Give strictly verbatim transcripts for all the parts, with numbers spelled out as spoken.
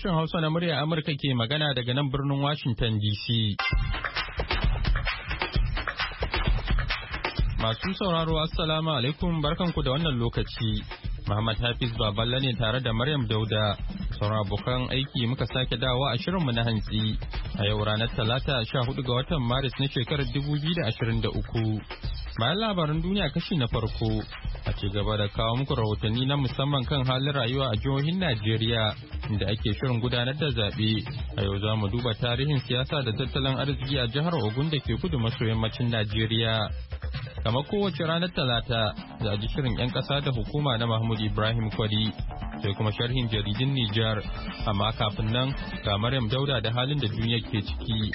Sashen Hausa na murya Amurka ke magana daga nan birnin Washington D C. Masu sauraro Assalamu alaikum barkanku da wannan lokaci. Muhammad Hafiz Baballa ne tare da Maryam Dauda. Sauran abokan aiki muka sake dawo a shirinmu na hantsi. A yau ranar Talata sha hudu ga watan Maris na shekarar dubu biyu da ashirin da uku. Bayan labaran duniya kashi na farko, a ci gaba da kawo muku rahotanni na musamman kan halin rayuwa a jihohin Najeriya inda ake shirin gudanar da zaɓe. A yau za mu duba tarihin siyasa da tattalin arziki a jihar Ogun da ke kudu maso yammacin Najeriya. Kamar kowace ranar Talata, za a ji shirin 'yan ƙasa da hukuma na Mahmud Ibrahim Kwari, sai kuma sharhin jaridun Nijar. Amma kafin nan, ga Maryam Dauda da halin da duniya ke ciki.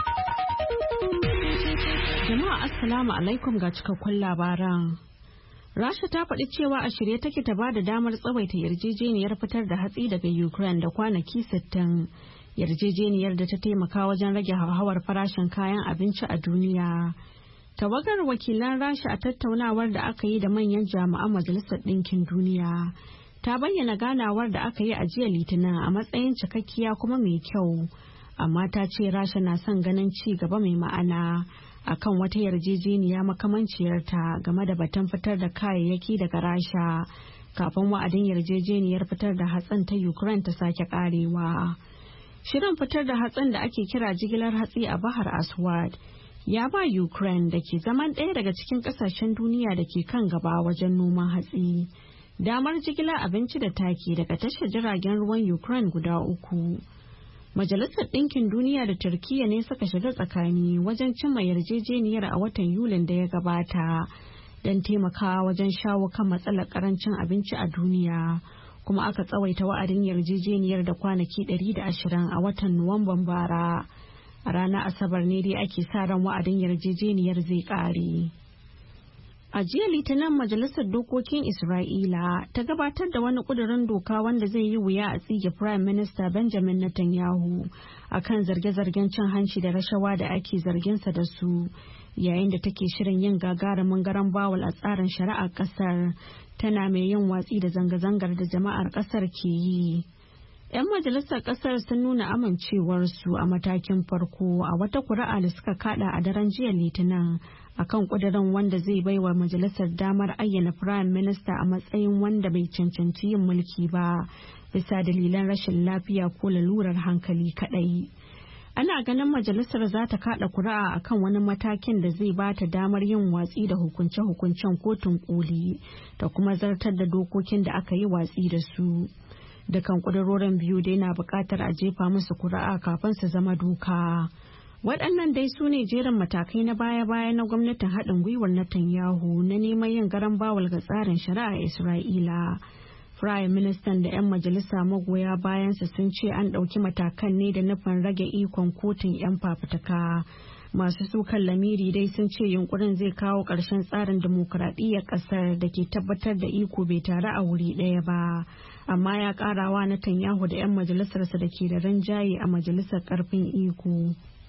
Jama'a Assalamu alaikum ga cikakkun labaran. Rasha ta faɗi cewa a shirye take ta ba da damar tsawaita yarjejeniyar fitar da hatsi daga Ukraine da kwanaki sittin. Yarjejeniyar da ta taimaka wajen rage hauhawar farashin kayan abinci a duniya. Tawagar wakilan Rasha a tattaunawar da aka yi da manyan jami'an Majalisar Ɗinkin Duniya ta bayyana ganawar da aka yi a jiya Litinin a matsayin cikakkiya kuma mai kyau. Amma ta ce Rasha na son ganin ci gaba mai ma'ana akan wata yarjejeniya makamanciyarta game da batun fitar da kayayyaki daga Rasha kafin wa'adin yarjejeniyar fitar da hatsin ta Ukraine ta sake karewa. Shirin fitar da hatsin da ake kira jigilar hatsi a Bahar Aswad ya ba Ukraine da ke zaman ɗaya daga cikin ƙasashen duniya da ke kan gaba wajen noman hatsi damar jigilar abinci da taki daga tashar jiragen ruwan Ukraine guda uku. Majalisar Ɗinkin Duniya da Turkiyya ne suka shiga tsakani wajen cimma yarjejeniyar a watan Yulin da ya gabata don taimakawa wajen shawo kan matsalar karancin abinci a duniya, kuma aka tsawaita wa'adin yarjejeniyar da kwanaki ɗari da ashirin a watan Nuwamban bara. A ranar Asabar ne dai ake sa ran wa'adin yarjejeniyar zai ƙare. A jiya Litinin Majalisar Dokokin Isra'ila ta gabatar da wani ƙudurin doka wanda zai yi wuya a tsige Prime Minister Benjamin Netanyahu akan zarge-zargen cin hanci da rashawa da ake zarginsa da su, yayin da take shirin yin gagarumin garan bawul a tsarin shari'ar ƙasar, tana mai yin watsi da zanga-zangar da jama'ar ƙasar ke yi. 'Yan majalisar ƙasar sun nuna amincewarsu a matakin farko a wata kuri'a da suka kada a daren jiya Litinin akan kudirin wanda zai baiwa majalisar damar ayyana Prime Minister a matsayin wanda bai cancanci yin mulki ba bisa dalilan rashin lafiya ko lalurar hankali kadai. Ana ganin majalisar za ta kada kuri'a akan wani matakin da zai ba ta damar yin watsi da hukunce-hukuncen kotun koli da kuma zartar da dokokin da aka yi watsi da su. Dukan kudurorin biyu dai na bukatar a jefa musu kuri'a kafin su zama doka. Waɗannan dai su ne jerin matakai na baya-baya na gwamnatin haɗin gwiwar Netanyahu na neman yin garan bawul ga tsarin shari'a Isra'ila. Firayim Ministan da 'yan majalisa magoya bayansa sun ce an ɗauki matakan ne da nufin rage ikon kotun 'yan fafutuka. Masu sukan lamiri dai sun ce yunkurin zai kawo ƙarshen tsarin dimokuraɗiyyar ƙasar da ke tabbatar da iko bai taru a wuri ɗaya ba. Amma ya ƙarawa Netanyahu da 'yan majalisarsa da ke da rinjaye a majalisar ƙarfin iko.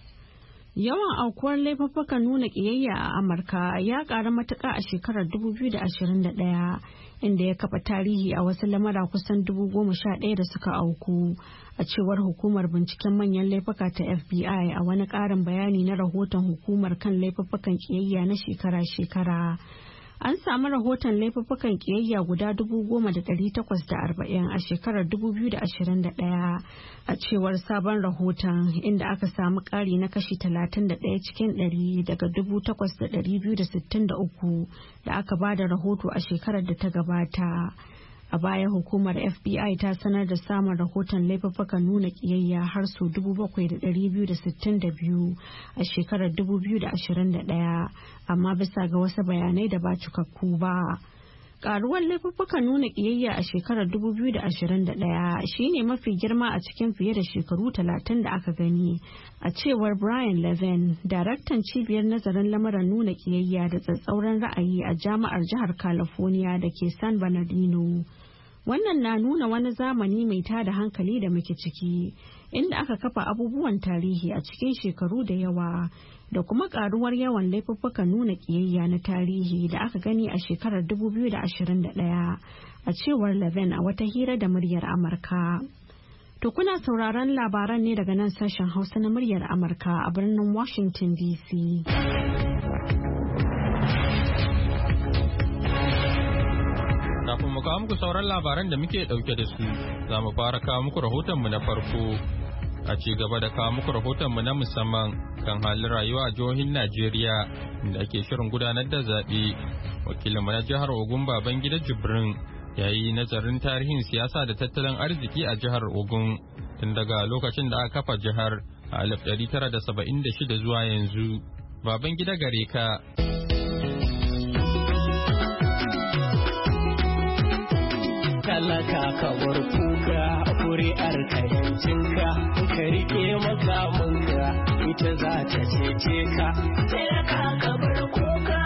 Yawan aukuwar laifuffukan nuna ƙiyayya a Amurka ya ƙara matuƙa a shekarar dubu biyu da ashirin da ɗaya, inda ya kafa tarihi a wasu lamura kusan dubu goma sha ɗaya da suka auku, a cewar hukumar binciken manyan laifuka ta F B I a wani ƙarin bayani na rahoton hukumar kan laifuffukan ƙiyayya na shekara-shekara. An samu rahoton laifuffukan ƙiyayya guda dubu goma da ɗari takwas da arba'in a shekarar dubu biyu da ashirin da ɗaya a cewar sabon rahoton, inda aka samu ƙari na kashi talatin da ɗaya cikin ɗari daga dubu takwas da ɗari biyu da sittin da uku da aka ba da rahoto a shekarar da ta gabata. A baya hukumar F B I ta sanar da samun rahoton laifuffukan nuna ƙiyayya har sau dubu bakwai da ɗari biyu da sittin da biyu a shekarar dubu biyu da ashirin da ɗaya, amma bisa ga wasu bayanai da ba cikakku ba. Karuwar laifuffukan nuna ƙiyayya a shekarar dubu biyu da ashirin da ɗaya shine mafi girma a cikin fiye da shekaru talatin da aka gani, a cewar Brian Levin, daraktan cibiyar nazarin lamuran nuna ƙiyayya da tsatsauran ra'ayi a jami'ar jihar California da ke San Bernardino. Wannan na nuna wani zamani mai tada hankali da muke ciki, inda aka kafa abubuwan tarihi a cikin shekaru da yawa, da kuma karuwar yawan laifuffukan nuna ƙiyayya na tarihi da aka gani a shekarar dubu biyu da ashirin da ɗaya, a cewar Levin a wata hira da muryar Amurka. To kuna sauraron labaran ne daga nan sashen Hausa na muryar Amurka a birnin Washington D C. Kafin mu kawo muku sauran labaran da muke dauke da su, za mu fara kawo muku rahotonmu na farko. A ci gaba da kawo muku rahotonmu na musamman kan halin rayuwa a jihohin Najeriya da ake shirin gudanar da zaɓe. Wakilinmu na jihar Ogun Babangida Jibrin ya yi nazarin tarihin siyasa da tattalin arziki a jihar Ogun tun daga lokacin da aka kafa jihar a alif ɗari tara da saba'in da shida zuwa yanzu. Babangida gare ka. Talaka ka bar kuka kuri'ar ka yancinka ka rike makamanka ita za ta cece ka. Talaka ka bar kuka.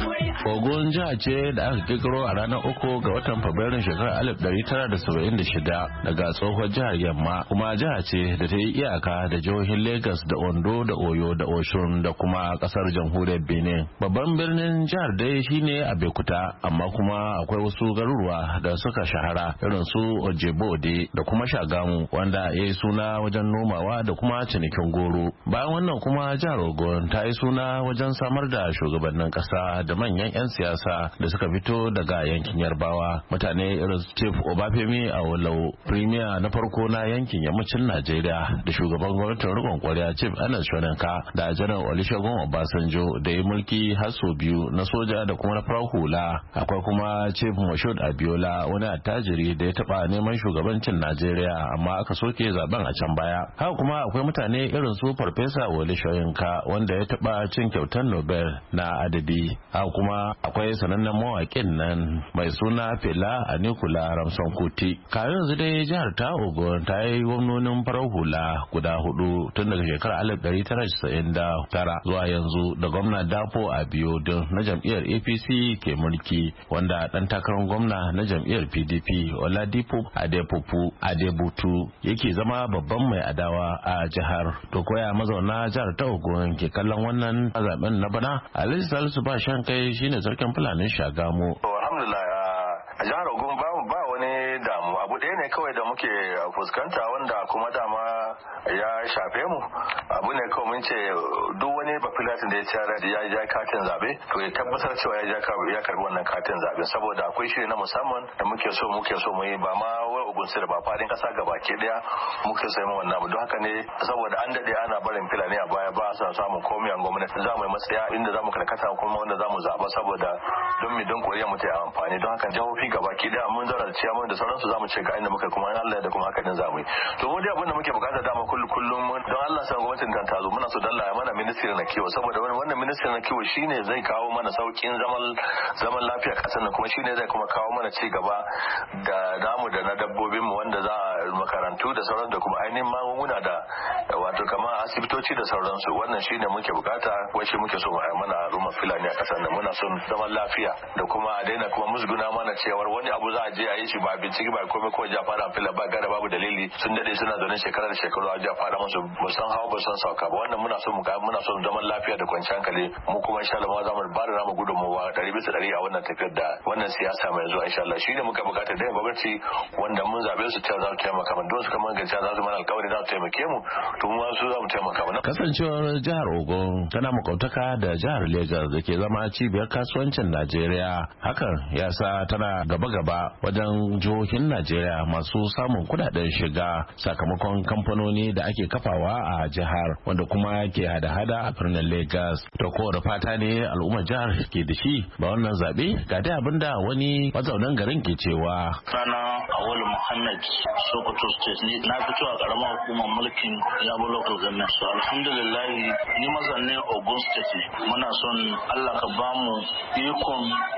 Ogun jiha ce da aka kirkiro a ranar uku ga watan Fabrairun shekarar alif ɗari tara da saba'in da shida daga tsohon jihar Yamma, kuma jiha ce da ta yi iyaka da jihohin Lagos da Ondo da Oyo da Oshun da kuma kasar jamhuriyar Benin. Babban birnin jihar dai shine Abeokuta, amma kuma akwai wasu garuruwa da suka shahara irin su Ojebode da kuma Shagamu wanda ya yi suna wajen nomawa da kuma cinikin goro. Bayan wannan kuma jihar Ogun ta yi suna wajen samar da shugabannin kasa da manyan 'yan siyasa da suka fito daga yankin Yarbawa. Mutane irin Chief Obafemi Awolowo, Premier na farko na yankin yammacin Najeriya, da shugaban gwamnatin rikon kwarya Chief Ernest Shoninka, da Janar Olusegun Obasanjo da ya mulki har sau biyu na soja da kuma na farar hula. Akwai kuma Chief Moshood Abiola, wani attajiri da ya taba neman shugabancin Najeriya amma aka soke zaben a can baya. Haka kuma akwai mutane irin su Farfesa Wole Soyinka wanda ya taba cin kyautar Nobel na adabi. Haka kuma akwai sanannen mawaƙin nan mai suna Fela Anikula Ramson Kuti. Kafin yanzu dai jihar ta Ogun ta yi gwamnonin farar hula guda hudu tun daga shekarar alif ɗari tara casa'in da tara zuwa yanzu, da gwamna Dapo Abiodun na jam'iyyar A P C ke mulki, wanda dan takarar gwamna na jam'iyyar P D P Oladipo Adepopu Adebutu yake zama babban mai adawa a jihar. To koya mazauna jihar ta Ogun ke kallon wannan zaben na bana? Alhaji Salisu ba shan kai shine sarkin Fulanin Shagamu. Alhamdulillah a jihar Ogun ba wani damu, abu ɗaya ne kawai da muke fuskanta wanda kuma dama ya shafe mu. Abu ne kawai mun ce duk wani bafilatin da ya tsara ya ja katin zabe to ya tabbatar cewa ya ya karbi wannan katin zabe, saboda akwai shiri na musamman da muke so muke so mu yi ba ma wai Ogun sai ba fadin kasa gabaki daya muke so mu wannan. Don haka ne saboda an dade ana barin Fulani a baya ba sa samun komai a gwamnati, za mu yi matsaya inda za mu karkata kuma wanda za mu zaba, saboda don mi don koriya mu ta amfani. Don haka jihohi gabaki daya mun zara ciyaman da sauransu za mu ce ga inda muka kuma Allah da kuma haka din za mu yi. To mu dai abin da muke bukata dama kullum kullum don Allah san gwamnatin ta tazo muna so dalla ya mana ministry na kiwo, saboda wannan ministry na kiwo shine zai kawo mana saukin zaman zaman lafiya kasar nan, kuma shine zai kuma kawo mana ci gaba da damu da na dabbobin mu wanda za a makarantu da sauran da kuma ainihin magunguna da wato kamar asibitoci da sauransu. Wannan shine muke bukata, wai shi muke so mu ai mana al'umma Fulani a kasar nan. Muna son zaman lafiya da kuma a daina kuma musguna mana cewar wani abu za a je a yi shi ba bincike ba komai ko ja fara fila ba gara babu dalili, sun dade suna zaune shekara da shekaru a ja fara musu ba san hawa ba san sauka ba. Wannan muna so mu ga muna son zaman lafiya da kwanciyar hankali, mu kuma insha Allah za mu ba da namu gudunmawa ɗari bisa ɗari a wannan tafiyar da wannan siyasa mai zuwa insha Allah. Shine muka bukata da gwamnati wanda mun zabe su ta za su taimaka mana, don su kamar gaskiya za su mana alƙawari za su taimake mu, to mu su za mu taimaka mana. Kasancewar jihar Ogun tana makautaka da jihar Lagos da ke zama cibiyar kasuwancin Najeriya, hakan ya sa tana gaba-gaba wajen jihohin Najeriya masu samun kudaden shiga sakamakon kamfanoni da ake kafawa a jihar, wanda kuma ke hada-hada a birnin Lagos. To kowane fata ne al'ummar jihar ke da shi ba wannan zabe? Ga dai abinda wani mazaunan garin ke cewa. Sana Awolu Muhammad, Sokoto State, ni na fito a karamar hukumar mulkin Yabo Local Government. So alhamdulillah ni mazannin Ogun State ne. Muna son Allah ka bamu ikon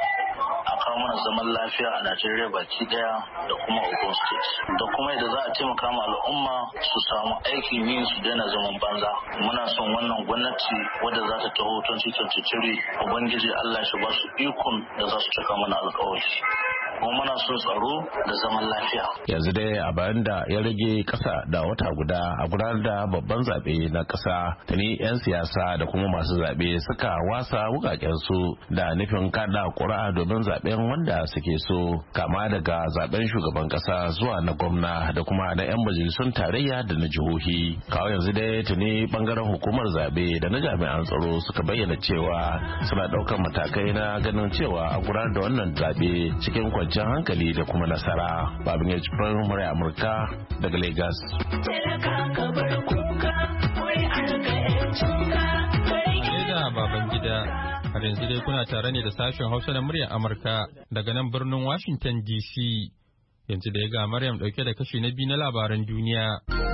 a kawo mana zaman lafiya a Najeriya baki daya da kuma Ogun State, da kuma yadda za a taimaka ma al'umma su samu aikin yi su daina zaman banza. Muna son wannan gwamnati wadda za ta taho twenty twenty-three, Ubangiji Allah shi ba su ikon da za su cika mana alƙawari. kuma muna so tsaro da zaman lafiya. Yanzu dai a bayan da ya rage kasa da wata guda a gudanar da babban zaɓe na ƙasa, tuni 'yan siyasa da kuma masu zaɓe suka wasa wukakensu da nufin kada ƙuri'a domin zaɓen wanda suke so, kama daga zaɓen shugaban ƙasa zuwa na gwamna da kuma na 'yan majalisun tarayya da na jihohi. Kawo yanzu dai tuni bangaren hukumar zaɓe da na jami'an tsaro suka bayyana cewa suna ɗaukar matakai na ganin cewa a gudanar da wannan zaɓe cikin kwanciyar hankali da kuma nasara. Babin ya cikin murai Amurka daga Lagos. A baban gida har yanzu dai kuna tare ne da sashen Hausa na muryar Amurka daga nan birnin Washington D C. Yanzu da ya ga Maryam dauke da kashi na biyu na labaran duniya.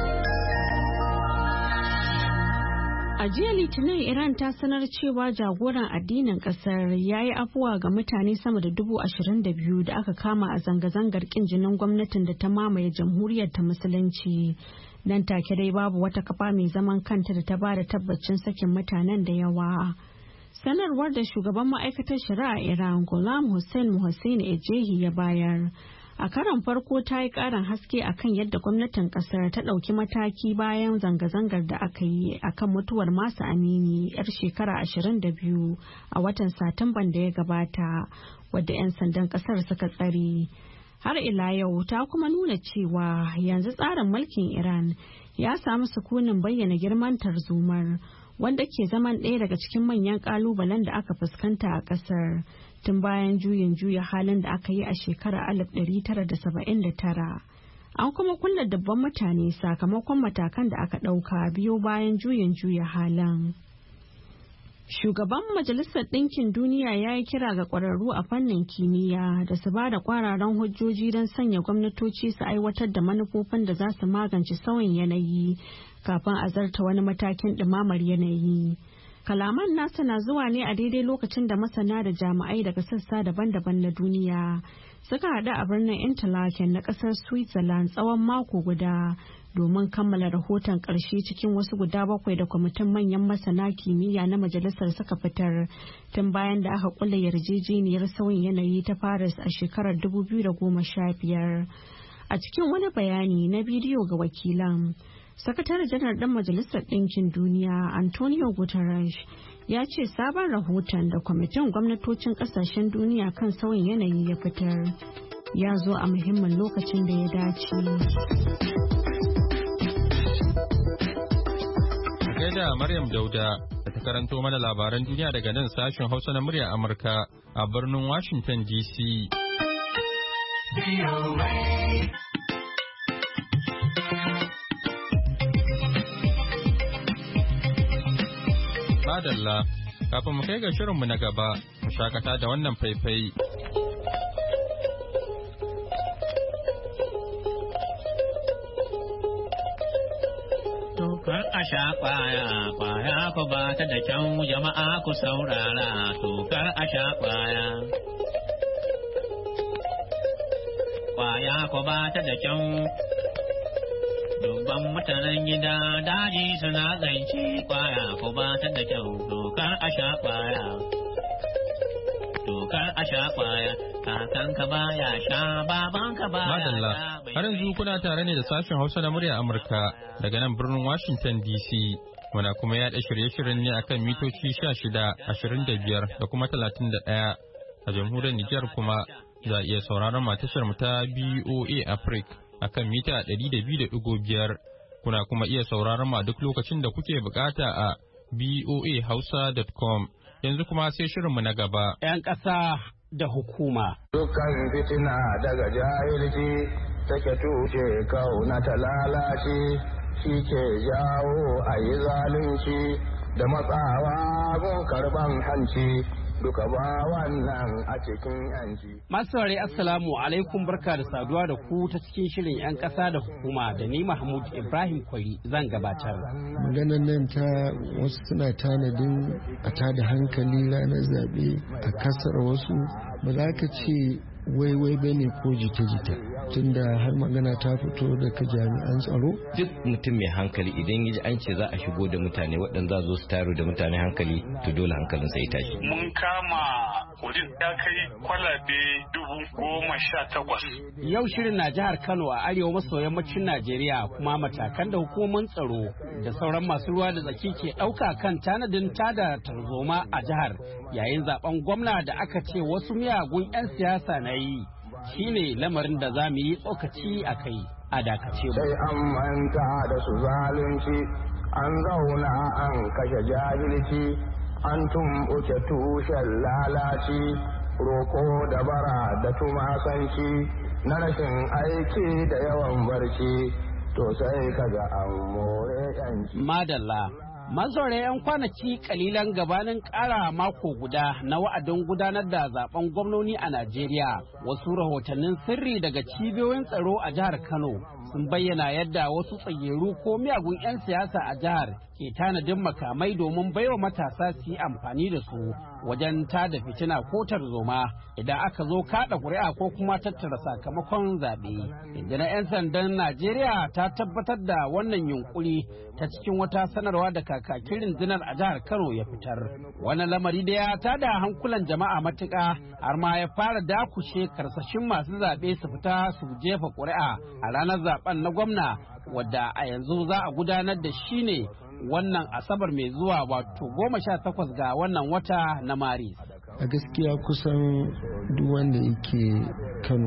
A jiya Litinin Iran ta sanar cewa jagoran addinin kasar ya yi afuwa ga mutane sama da dubu ashirin da biyu da aka kama a zanga-zangar kin jinin gwamnatin da ta mamaye jamhuriyar ta musulunci. Nan take dai babu wata kafa mai zaman kanta da ta ba da tabbacin sakin mutanen da yawa. Sanarwar da shugaban ma'aikatar shari'a Iran Ghulam Hussein Mohsen Ejehi ya bayar a karon farko ta yi karin haske akan yadda gwamnatin kasar ta ɗauki mataki bayan zanga-zangar da aka yi akan mutuwar Masa Amini yar shekara ashirin da biyu a watan Satumban da ya gabata, wadda 'yan sandan kasar suka tsare. Har ila yau ta kuma nuna cewa yanzu tsarin mulkin Iran ya samu sukunin bayyana girman tarzomar, wanda ke zaman ɗaya daga cikin manyan ƙalubalen da aka fuskanta a ƙasar tun bayan juyin juya halin da aka yi a shekarar alif ɗari tara da saba'in da tara. An kuma kulle dubban mutane sakamakon matakan da aka ɗauka biyo bayan juyin juya halin. Shugaban Majalisar Ɗinkin Duniya ya yi kira ga ƙwararru a fannin kimiyya da su ba da ƙwararan hujjoji don sanya gwamnatoci su aiwatar da manufofin da za su magance sauyin yanayi kafin a zarta wani matakin ɗumamar yanayi. Kalaman nasa na zuwa ne a daidai lokacin da masana da jami'ai daga sassa daban-daban na duniya suka haɗu a birnin Interlaken na ƙasar Switzerland tsawon mako guda domin kammala rahoton ƙarshe cikin wasu guda bakwai da kwamitin manyan masana kimiyya na majalisar suka fitar tun bayan da aka kulle yarjejeniyar sauyin yanayi ta Paris a shekarar dubu biyu da goma sha biyar. A cikin wani bayani na bidiyo ga wakilan, sakataren janar ɗan majalisar ɗinkin duniya Antonio Guterres ya ce sabon rahoton da kwamitin gwamnatocin ƙasashen duniya kan sauyin yanayi ya fitar ya zo a muhimmin lokacin da ya dace. Gaida Maryam Dauda da ta karanto mana labaran duniya daga nan sashen Hausa na muryar Amurka a birnin Washington D C. Madalla, kafin mu kai ga shirinmu na gaba, mu shakata da wannan faifai. Tokar a sha kwaya, kwaya ku ba ta da kyau jama'a ku saurara, tokar a sha kwaya. Kwaya ku ba ta da kyau. Dubban mutanen gida daji suna zance kwaya ko ba ta da kyau, dokar a sha kwaya. Dokar a sha kwaya, kakanka ba ya sha, babanka ba ya sha. Madalla, har yanzu kuna tare ne da sashen Hausa na muryar Amurka daga nan birnin Washington D C. Muna kuma yaɗa shirye-shiryen ne akan mitoci sha shida, ashirin da biyar da kuma talatin da ɗaya. A jamhuriyar Nijar kuma za a iya sauraron matashar mu ta B O A Africa akan mita ɗari da biyu da ɗigo biyar. Kuna kuma iya sauraron ma duk lokacin da kuke bukata a B O A hausa dot com. Yanzu kuma sai shirinmu na gaba. 'Yan ƙasa da hukuma. Dukkan fitina daga jahilci take tushe kauna ta lalace, shi ke jawo a yi zalunci da matsawa gun karban hanci. Duka ba wannan a cikin yanci. Masu saurari assalamu alaikum, barka da saduwa da ku ta cikin shirin 'yan ƙasa da hukuma da ni Mahmud Ibrahim Kwari zan gabatar. Maganan nan ta wasu suna tanadin a tada hankali ranar zaɓe a kasar wasu, ba za ka ce waiwai bane ko jita-jita. Tunda har magana ta fito daga jami'an tsaro. Duk mutum mai hankali idan ya ji an ce za a shigo da mutane waɗanda za su taru da mutane hankali, to dole hankalin sai tashi. Mun kama kodin ya kai kwalabe dubu goma sha takwas. Yau shirin na jihar Kano a arewa maso yammacin Najeriya, kuma matakan da hukumomin tsaro da sauran masu ruwa da tsaki ke ɗauka kan tanadin tada tarzoma a jihar yayin zaben gwamna da aka ce wasu miyagun 'yan siyasa na yi shine lamarin da za mu yi tsokaci a kai a dakace mu. Sai an manta da su zalunci, an zauna an kashe jahilci, an tumɓuke tushen lalaci, roko da bara da tumasanci, na rashin aiki da yawan barci, to sai kaga an more yanci. Madalla. Mazaure 'yan kwanaki kalilan gabanin ƙara mako guda na wa'adin gudanar da zaben gwamnoni a Najeriya, wasu rahotannin sirri daga cibiyoyin tsaro a jihar Kano sun bayyana yadda wasu tsageru ko miyagun 'yan siyasa a jihar ke tanadin makamai domin baiwa matasa su yi amfani da su wajen tada fitina ko tarzoma idan aka zo kada ƙuri'a ko kuma tattara sakamakon zaɓe. Rundunar 'yan sandan Najeriya ta tabbatar da wannan yunkuri ta cikin wata sanarwa da kakakin rundunar a jihar Kano ya fitar. Wannan lamari da ya tada hankulan jama'a matuƙa har ma ya fara dakushe karsashin masu zaɓe su fita su jefa ƙuri'a a ranar zaben na gwamna, wadda a yanzu za a gudanar da shi ne wannan asabar mai zuwa, wato goma sha takwas ga wannan wata na Maris. A gaskiya kusan duk wanda yake Kano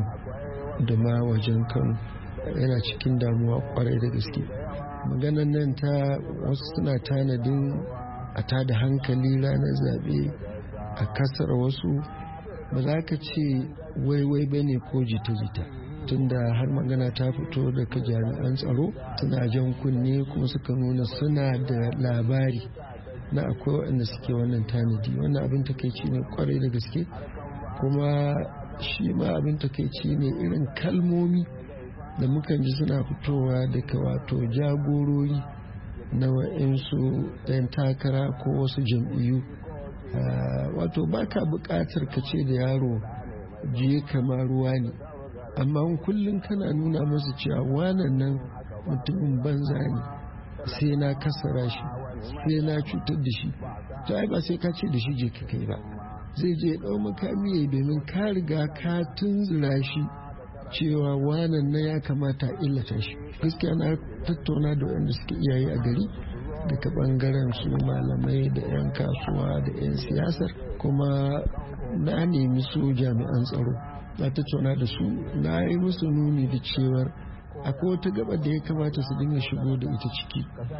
da ma wajen Kano yana cikin damuwa kwarai da gaske. Maganan nan ta wasu suna tanadin a tada hankali ranar zaɓe a kasar wasu, ba za ka ce waiwai ba ne ko jita-jita, tunda har magana ta fito daga jami'an tsaro suna jan kunne kuma suka nuna suna da labari na akwai waɗanda suke wannan tanadi. Wannan abin takaici ne kwarai da gaske, kuma shi ma abin takaici ne irin kalmomi da mukan ji suna fitowa daga wato jagorori na wa'insu ɗan takara ko wasu jam'iyyu. Wato ba ka buƙatar ka ce da yaro jiye kamar ruwa ne, amma kullum kana nuna masa cewa wannan nan mutumin banza ne, sai na kasara shi, sai na cutar da shi. To ai ba sai ka ce da shi je ka kai ba, zai je ɗau makami ya domin ka riga ka tunzura shi cewa wannan nan ya kamata a illata shi. Gaskiya na tattauna da wanda suke iyaye a gari daga bangaren su malamai da 'yan kasuwa da 'yan siyasar, kuma na nemi su jami'an tsaro na tattauna da su, na yi musu nuni da cewar akwai wata gaba da ya kamata su dinga shigo da ita ciki.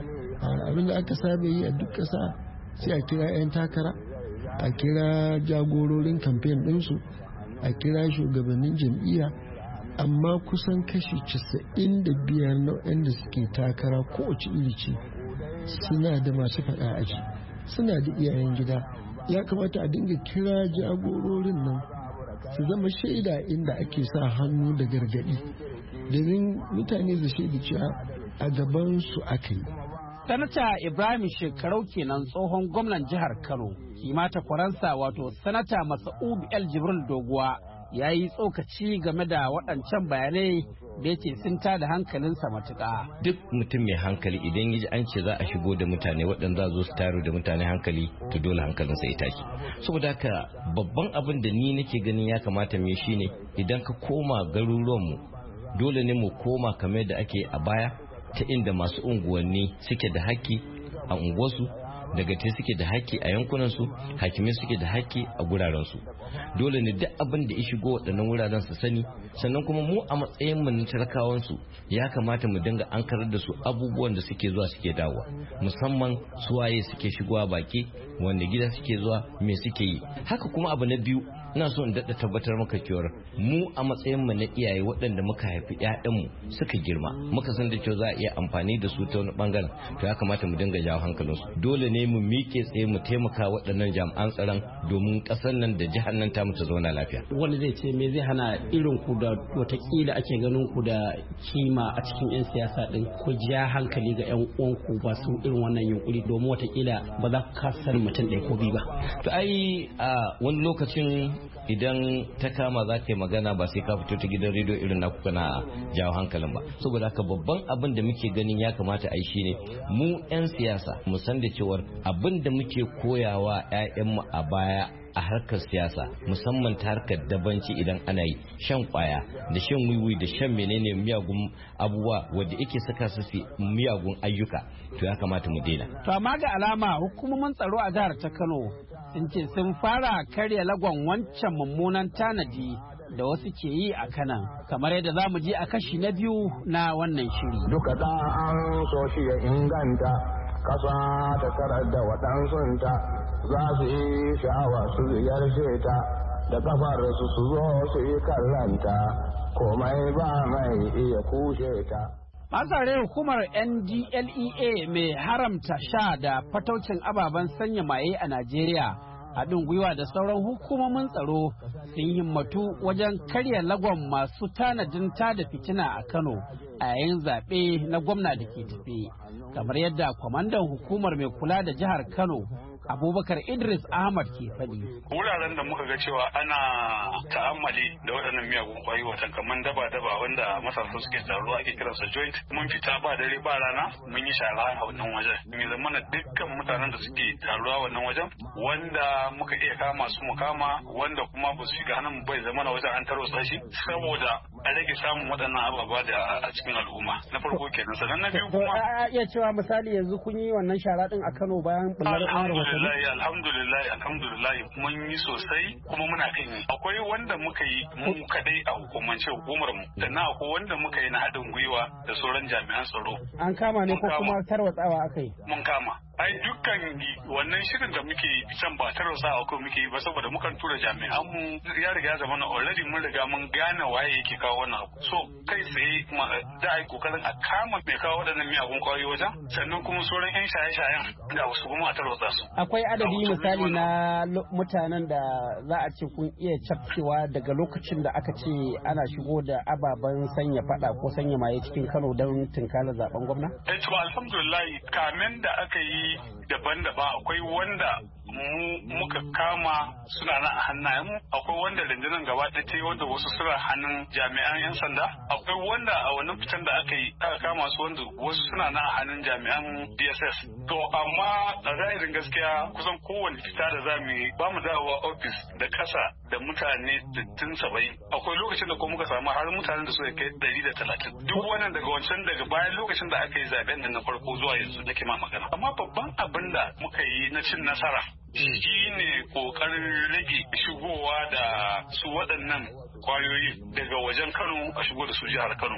Abinda aka saba yi a duk ƙasa sai a kira 'yan takara, a kira jagororin kamfen ɗinsu, a kira shugabannin jam'iyya, amma kusan kashi casa'in da biyar na waɗanda suke takara kowace iri ce suna da masu faɗa aji, suna da iyayen gida. Ya kamata a dinga kira jagororin nan su zama shaida inda ake sa hannu da gargaɗi, domin mutane su shaida cewa a gaban su aka yi. Sanata Ibrahim Shekarau kenan tsohon gwamnan jihar Kano, kimata kwaransa wato Sanata Masa'ud El Jibril Doguwa ya yi tsokaci game da waɗancan bayanai da ya ce sun tada hankalinsa matuƙa. Duk mutum mai hankali idan ya ji an ce za a shigo da mutane waɗanda za zo su taro da mutane hankali, to dole hankalinsa ya tashi. Saboda haka babban abin da ni nake ganin ya kamata mu shi ne, idan ka koma garuruwanmu dole ne mu koma kamar da ake a baya, ta inda masu unguwanni suke da haƙƙi a unguwarsu, daga te suke da haƙƙi a yankunansu, hakimai suke da haƙƙi a gurarensu. Dole ne duk abin da ya shigo waɗannan wuraren su sani, sannan kuma mu a matsayin mu na talakawansu ya kamata mu dinga ankarar da su abubuwan da suke zuwa suke dawowa, musamman suwaye suke shigowa baki, wanda gida suke zuwa, me suke yi. Haka kuma abu na biyu, ina so in daɗa tabbatar maka cewa mu a matsayin mu na iyaye waɗanda muka haifi ƴaƴanmu suka girma, muka san da cewa za a iya amfani da su ta wani bangaren, to ya kamata mu dinga jawo hankalinsu. Dole ne mu miƙe tsaye mu taimaka waɗannan jami'an tsaron domin ƙasar nan da jihar nan ta mu ta zauna lafiya. Wanda zai ce me zai hana irin ku da watakila ake ganin ku da kima a cikin 'yan siyasa din ku ja hankali ga 'yan uwanku ba su irin wannan yunkuri domin watakila ba za ku kasa mutum ɗaya ko biyu ba. To ai a wani lokacin idan ta kama za ka yi magana ba sai ka fito ta gidan rediyo irin na kuka na jawo hankalin ba. Saboda haka babban abin da muke ganin ya kamata a yi shine mu 'yan siyasa mu san da cewar abin da muke koyawa 'ya'yanmu a baya a harkar siyasa musamman ta harkar dabanci idan ana yi shan kwaya da shan wiwi da shan menene miyagun abubuwa wanda yake saka su su miyagun ayyuka to ya kamata mu daina. To amma ga alama hukumomin tsaro a jihar ta Kano sun ce sun fara karya lagon wancan mummunan tanadi da wasu ke yi a kanan kamar yadda za mu ji a kashi na biyu na wannan shiri. Duka da an so shi ya inganta kasa ta karar da waɗansunta za su yi sha'awa su ziyarce ta da kafar su su zo su yi kallanta komai ba mai iya kushe ta. Masare hukumar N D L E A mai haramta sha da fataucin ababen sanya maye a Najeriya haɗin gwiwa da sauran hukumomin tsaro sun himmatu wajen karya lagon masu tanadin tada fitina a Kano a yayin zaɓe na gwamna da ke tafe. Kamar yadda kwamandan hukumar mai kula da jihar Kano Abubakar Idris Ahmad ke faɗi. Wuraren da muka ga cewa ana ta'ammali da waɗannan miyagun ƙwayoyi watan kamar daba-daba wanda masarfa suke taruwa ake kiransa joint mun fita ba dare ba rana mun yi shara a wannan wajen. Mai zamana dukkan mutanen da suke taruwa wannan wajen wanda muka iya kama su mu kama wanda kuma ba su shiga hannun bai zamana wajen an tarwatsa shi saboda a rage samun waɗannan ababa da a cikin al'umma. Na farko kenan sannan na biyu kuma. A iya cewa misali yanzu kun yi wannan shara din a Kano bayan bullar Alhamdulillah, alhamdulillah, alhamdulillah mun yi sosai kuma muna kan yi. Akwai wanda muka yi mu kadai a hukumance hukumar mu, sannan akwai wanda muka yi na haɗin gwiwa da sauran jami'an tsaro. An kama ne ko kuma tarwatsawa aka yi? Mun kama. Ai dukkan wannan shirin da muke can ba tarwatsawa ko muke yi ba saboda mukan tura jami'an mu ya riga ya zama na already mun riga mun gane waye yake kawo wannan abu. So kai tsaye da ai kokarin a kama mai kawo waɗannan miyagun kwayoyi wajen sannan kuma sauran 'yan shaye-shayen da wasu kuma a tarwatsa su. Akwai adadi misali na mutanen da za a ce kun iya cafkewa daga lokacin da aka ce ana shigo da ababen sanya fada ko sanya maye cikin Kano don tunkala zaben gwamna? Eh to alhamdulillah kamen da aka yi daban-daban akwai wanda mu muka kama suna na a hannayen mu akwai wanda rundunar gaba ɗaya ta yi wanda wasu suna hannun jami'an 'yan sanda akwai wanda a wannan fitan da aka yi aka kama su wanda wasu suna na a hannun jami'an D S S to amma a zahirin gaskiya kusan kowane fita da zamu yi ba mu dawowa ofis da kasa da mutane sittin saba'in akwai lokacin da ko muka samu har mutanen da suka kai ɗari da talatin duk wannan daga wancan daga bayan lokacin da aka yi zaben da na farko zuwa yanzu nake ma magana amma babban abin da muka yi na cin nasara shi ne kokarin rage shigowa da su waɗannan kwayoyi daga wajen Kano a shigo da su jihar Kano.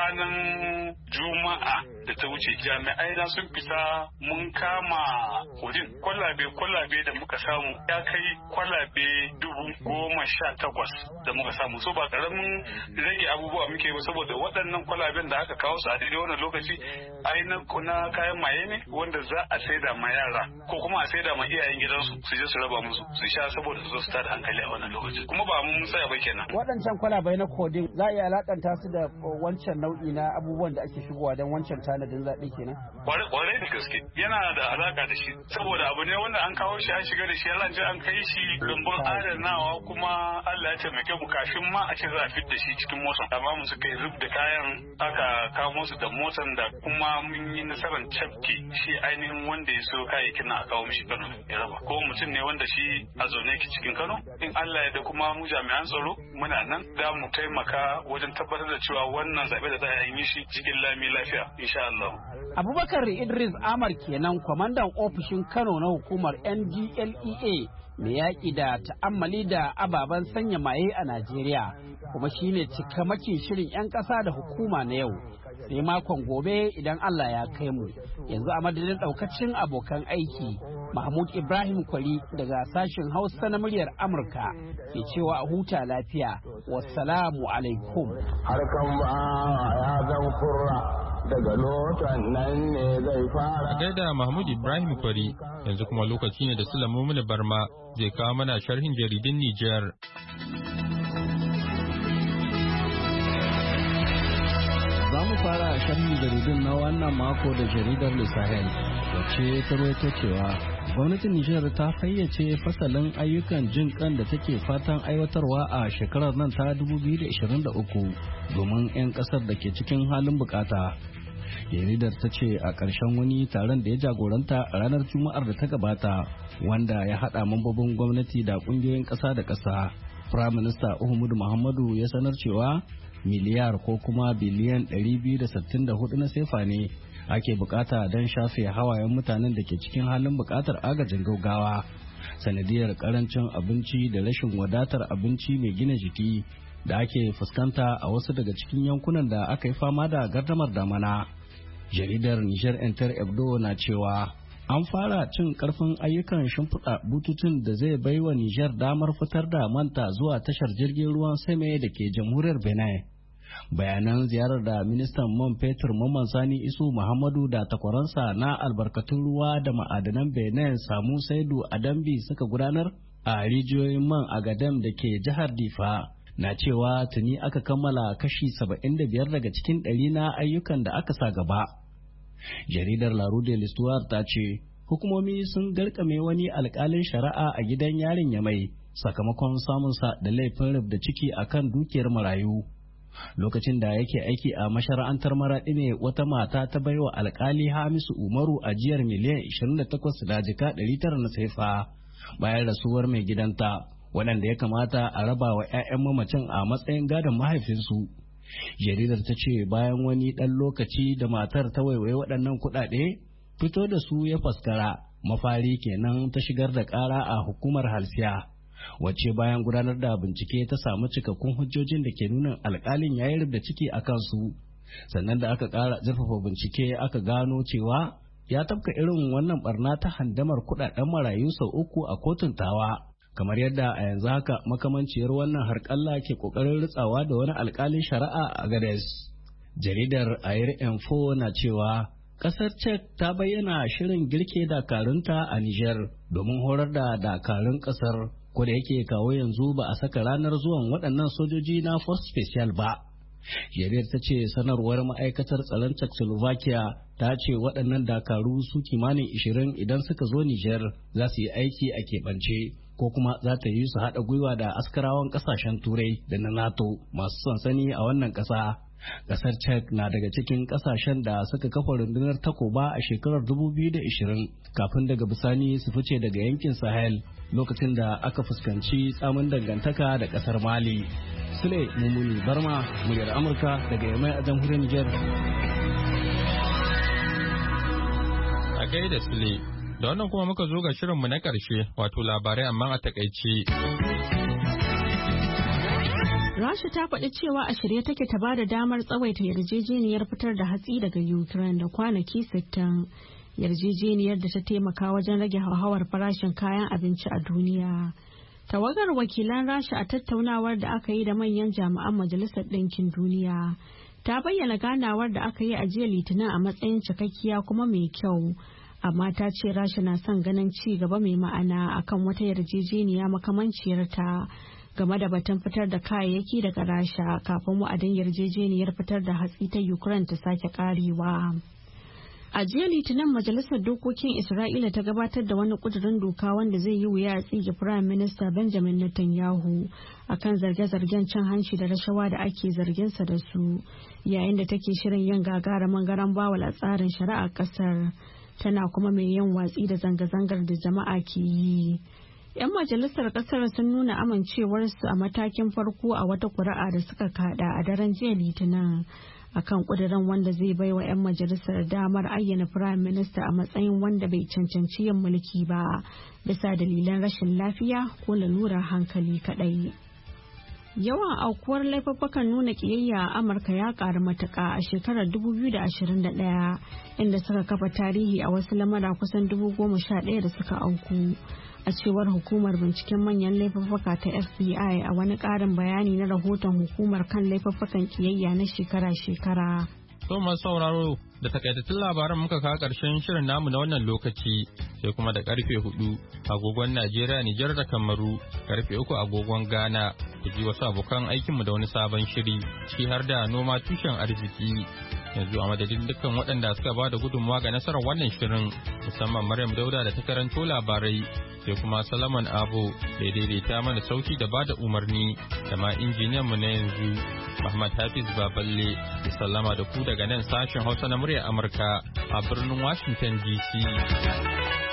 Ranar Juma'a da ta wuce jami'ai na sun fita mun kama kudin kwalabe-kwalabe da muka samu ya kai kwalabe dubu goma sha takwas da muka samu. So ba karamin rage abubuwa muke ba saboda waɗannan kwalaben da aka kawo su a daidai wannan lokaci ai na kayan maye ne wanda za a saida ma yara ko kuma a saida ma iyayen gidansu su je su raba musu su sha saboda su zo su tada hankali a wannan lokaci kuma ba mun tsaya ba kenan. Waɗancan kwalabai na kodin za a iya alakanta su da wancan nau'i na abubuwan da ake shigowa don wancan tanadin zaɓe kenan? Kwarai da gaske yana da alaka da shi saboda abu ne wanda an kawo shi an shiga da shi an je an kai shi rumbun adanawa kuma Allah ya taimake mu kafin ma a ce za a fit da shi cikin motsa amma mu suka yi rub da kayan aka kawo su da motsan da kuma mun yi nasarar cafke shi ainihin wanda ya so kayayyakin na a kawo mishi Kano ya raba ko mutum ne wanda shi a zaune ki cikin Kano in Allah ya da kuma mu jami'an tsaro muna nan da mu taimaka wajen tabbatar da cewa wannan zaɓe da za a yi shi cikin lami lafiya insha Allah. Abubakar Idris Ahmad kenan kwamandan ofishin Kano na hukumar N D L E A mai yaƙi da ta'ammali da ababen sanya maye a Najeriya kuma shine cikamakin shirin 'yan ƙasa da hukuma na yau. Sai makon gobe idan Allah ya kai mu yanzu a madadin ɗaukacin abokan aiki Mahmud Ibrahim Kwari daga sashen Hausa na muryar Amurka ke cewa a huta lafiya wassalamu alaikum. Harkan ba ya zan kurra daga lotan nan ne zai fara. A gaida Mahmud Ibrahim Kwari yanzu kuma lokaci ne da Sulamu Muni Barma zai kawo mana sharhin jaridun Nijar. Za mu fara sharhin jaridun na wannan mako da jaridar Le Sahel wacce ta rawaito cewa gwamnatin Nijar ta fayyace fasalin ayyukan jin kan da take fatan aiwatarwa a shekarar nan ta dubu biyu da ashirin da uku domin 'yan kasar da ke cikin halin bukata. jaridar ta ce a ƙarshen wani taron da ya jagoranta a ranar juma'ar da ta gabata wanda ya haɗa mambobin gwamnati da ƙungiyoyin ƙasa da ƙasa, Prime Minister Uhumudu Muhammadu ya sanar cewa miliyar ko kuma biliyan ɗari biyu da sittin da hudu na sefa ne ake bukata don shafe hawayen mutanen da ke cikin halin bukatar agajin gaggawa sanadiyar karancin abinci da rashin wadatar abinci mai gina jiki da ake fuskanta a wasu daga cikin yankunan da aka yi fama da gardamar damana. Jaridar Niger Enter Ebdo na cewa an fara cin karfin ayyukan shimfiɗa bututun da zai bai wa Niger damar fitar da manta zuwa tashar jirgin ruwan Seme da ke jamhuriyar Benin. Bayanan ziyarar da ministan man fetur Mamman Sani Isu Muhammadu da takwaransa na albarkatun ruwa da ma'adanan Benin Samu Saidu Adambi suka gudanar a rijiyoyin man Agadem da ke jihar Difa na cewa tuni aka kammala kashi saba'in da biyar daga cikin ɗari na ayyukan da aka sa gaba. Jaridar La Rue de l'Histoire ta ce hukumomi sun garkame wani alkalin shari'a a gidan yarin Yamai sakamakon samunsa da laifin rubda ciki akan dukiyar marayu. Lokacin da yake aiki a mashara'antar Maraɗi ne wata mata ta baiwa alkali Hamisu Umaru ajiyar miliyan ishirin da takwas da jika ɗari tara na saifa bayan rasuwar mai gidanta waɗanda ya kamata a raba wa 'ya'yan mamacin a matsayin gadon mahaifinsu. Jaridar ta ce bayan wani ɗan lokaci da matar ta waiwaye waɗannan kuɗaɗe fito da su ya faskara mafari kenan ta shigar da ƙara a hukumar halsiya wacce bayan gudanar da bincike ta samu cikakkun hujjojin da ke nuna alƙalin ya yi da ciki a kansu sannan da aka ƙara zurfafa bincike aka gano cewa ya tafka irin wannan barna ta handamar kuɗaɗen marayu sau uku a kotun tawa. Kamar yadda a yanzu haka makamanciyar wannan harƙalla ke ƙoƙarin ritsawa da wani alƙalin shari'a a Agades. Jaridar Air Info na cewa ƙasar Czech ta bayyana shirin girke dakarunta a Niger domin horar da dakarun ƙasar, ko da yake kawo yanzu ba a saka ranar zuwan waɗannan sojoji na Force Special ba. Jaridar ta ce sanarwar ma'aikatar tsaron Czechoslovakia ta ce waɗannan dakaru su kimanin ishirin idan suka zo Niger za su yi aiki a keɓance. Ko kuma za ta yi su haɗa gwiwa da askarawan ƙasashen turai da na NATO masu sansani a wannan ƙasa. Ƙasar Czech na daga cikin ƙasashen da suka kafa rundunar takoba a shekarar dubu biyu da ishirin kafin daga bisani su fice daga yankin Sahel lokacin da aka fuskanci tsamin dangantaka da ƙasar Mali. Sule Mumuni Barma, muryar Amurka daga Yamai a jamhuriyar Niger. A gaida Sule. Da wannan kuma muka zo ga shirinmu na ƙarshe wato labarai amma a takaice. Rasha ta faɗi cewa a shirye take ta ba da damar tsawaita yarjejeniyar fitar da hatsi daga Ukraine da kwanaki sittin. Yarjejeniyar da ta taimaka wajen rage hauhawar farashin kayan abinci a duniya. Tawagar wakilan Rasha a tattaunawar da aka yi da manyan jami'an Majalisar Ɗinkin Duniya ta bayyana ganawar da aka yi a jiya Litinin a matsayin cikakkiya kuma mai kyau. Amma ta ce Rasha na son ganin ci gaba mai ma'ana akan wata yarjejeniya makamanciyar ta game da batun fitar da kayayyaki daga Rasha kafin wa'adin yarjejeniyar fitar da hatsi ta Ukraine ta sake karewa. A jiya Litinin Majalisar Dokokin Isra'ila ta gabatar da wani kudurin doka wanda zai yi wuya a tsige Firayim Minista Benjamin Netanyahu akan zarge-zargen cin hanci da rashawa da ake zarginsa da su yayin da take shirin yin gagarumin garan bawal a tsarin shari'ar kasar. Tana kuma mai yin watsi da zanga-zangar da jama'a ke yi. 'Yan majalisar kasar sun nuna amincewarsu a matakin farko a wata kuri'a da suka kada a daren jiya Litinin akan kudirin wanda zai bai wa 'yan majalisar damar ayyana firayim minista a matsayin wanda bai cancanci yin mulki ba bisa dalilan rashin lafiya ko lalurar hankali kadai. Yawan aukuwar laifuffukan nuna kiyayya a Amurka ya ƙaru matuƙa a shekarar dubu biyu da ashirin da ɗaya inda suka kafa tarihi a wasu lamura kusan dubu goma sha ɗaya da suka auku. A cewar hukumar binciken manyan laifuffuka ta F B I a wani ƙarin bayani na rahoton hukumar kan laifuffukan kiyayya na shekara-shekara. To masu sauraro da takaitattun labaran muka kawo ƙarshen shirin namu na wannan lokaci sai kuma da karfe hudu agogon Najeriya, Nijar da Kamaru, karfe uku agogon Ghana ku ji wasu abokan aikinmu da wani sabon shiri ciki har da noma tushen arziki. yanzu a madadin dukkan waɗanda suka ba da gudunmawa ga nasarar wannan shirin musamman Maryam Dauda da ta karanto labarai sai kuma Salaman Abu da daidaita mana sauti da ba da umarni da ma injiniyan mu na yanzu Muhammad Hafiz Baballe da sallama da ku daga nan sashen Hausa na muryar Amurka a birnin Washington D C.